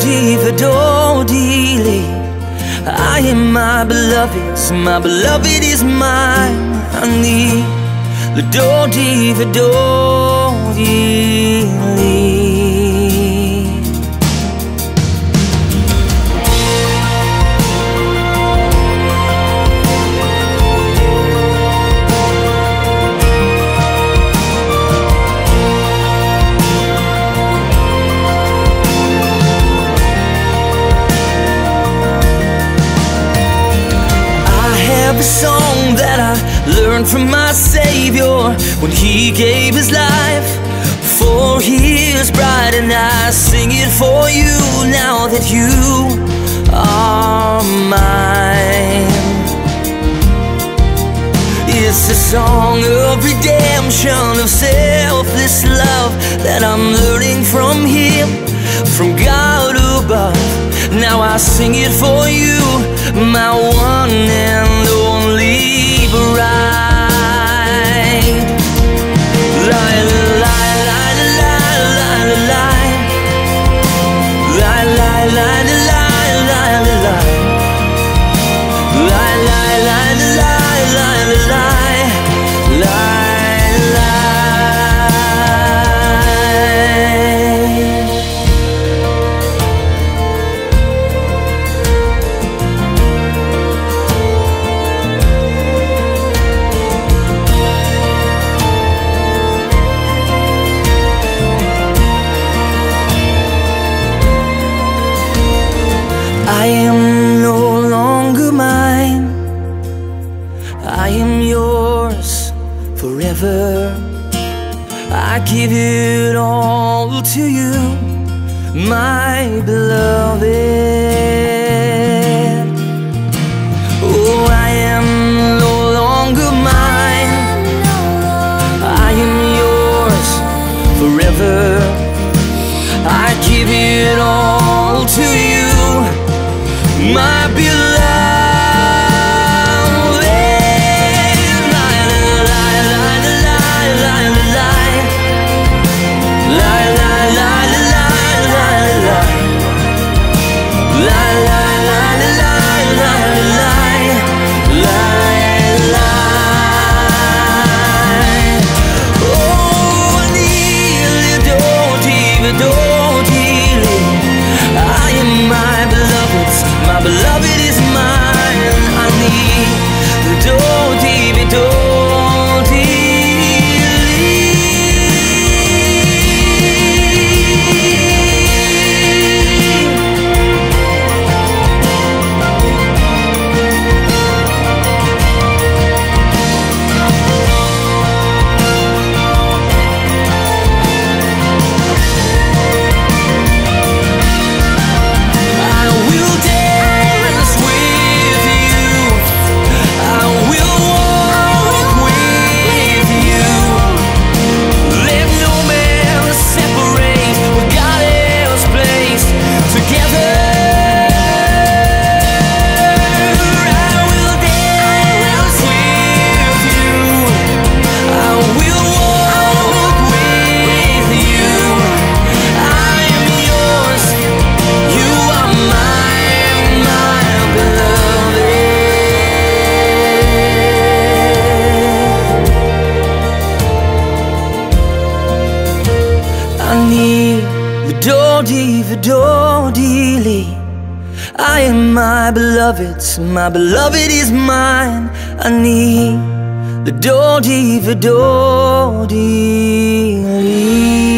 di do di li. I am my beloved is mine. Ani le do di do di li. A song that I learned from my Savior when He gave His life for His bride, and I sing it for you now that you are mine. It's a song of redemption, of selfless love that I'm learning from Him, from God above. Now I sing it for you, my one and only bride. Lie, lie, lie, lie, lie, lie. Lie, lie, lie, lie, lie, lie. Lie, lie, lie, lie, lie, lie. Lie, lie. I am no longer mine, I am yours forever. I give it all to you, my beloved. Oh, I am no longer mine, I am yours forever. I give it all to you, my beloved. Lie, lie, lie, lie, lie, lie. Lie, lie, lie, lie, lie, lie. Lie, lie, lie, lie, lie, lie. Lie, lie. Oh, nearly don't even I am my beloved's, my beloved is mine. I need the do-di-vi-do-di-li. Do-di-vi-do-di-li. I am my beloved's, my beloved is mine. I need the do-di-vi-do-di-li.